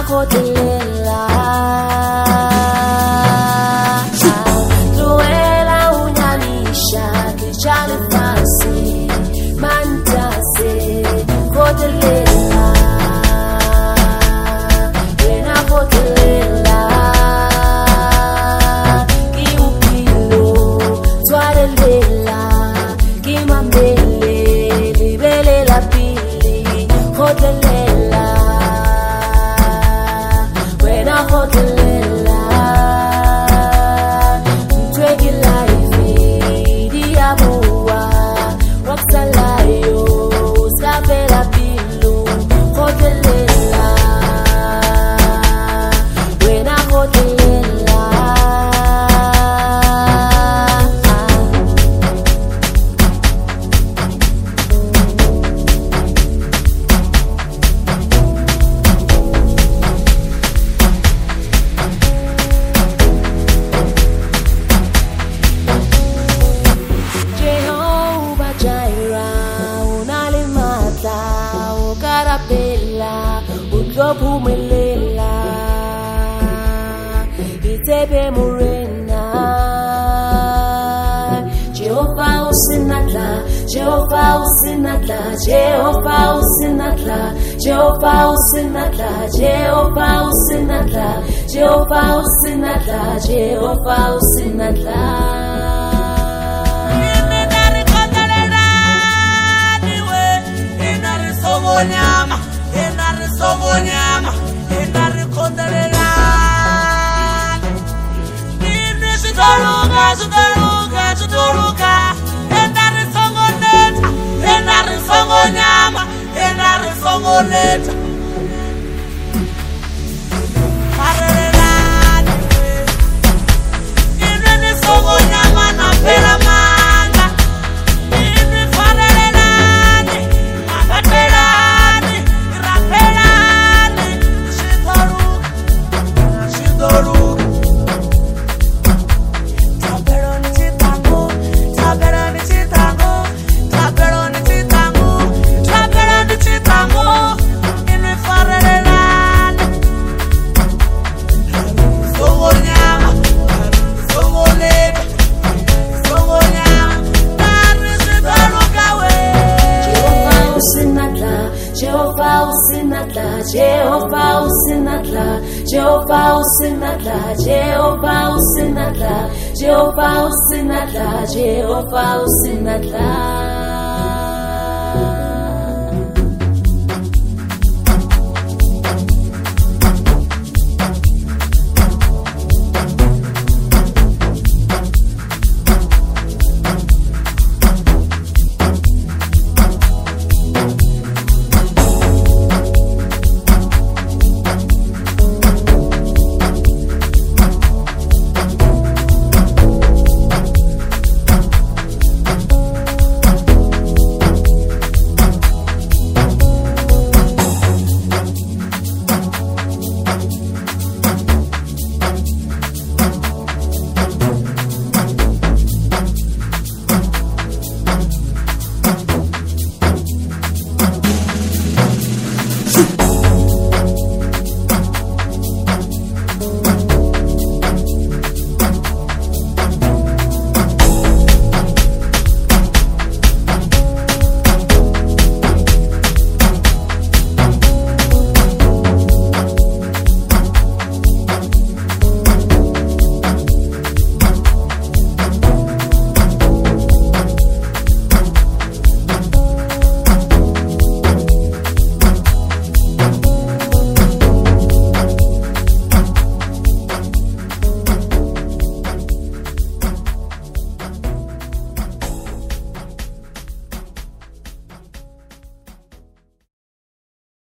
khotelela Joela unyamisha kichani fasi Mantase khotelela Wena khotelela Kiupilo Twarelela Kimambele Libele la pili Khotelela Wena khotelela Mtwegi life Diabua Roxalayo Skapela pilo Khotelela Wena khotelela Jehovah Jireh, unalimata, ukarapela, utlopumelela, itebe murena. Jehovah usinatla, Jehovah usinatla, Jehovah usinatla, Jehovah usinatla, Jehovah usinatla, Jehovah usinatla, Jehovah usinatla. Nyama, enari somo nyama, enari kondelela. Ini sitoruka, sitoruka, sitoruka. Enari somo neta, enari somo nyama, enari somo neta. Parelela, ini somo nyama na pera manga. Ini parelela, akatela. Jehovah usinatla, Jehovah usinatla, Jehovah usinatla, Jehovah usinatla, Jehovah usinatla, Jehovah usinatla.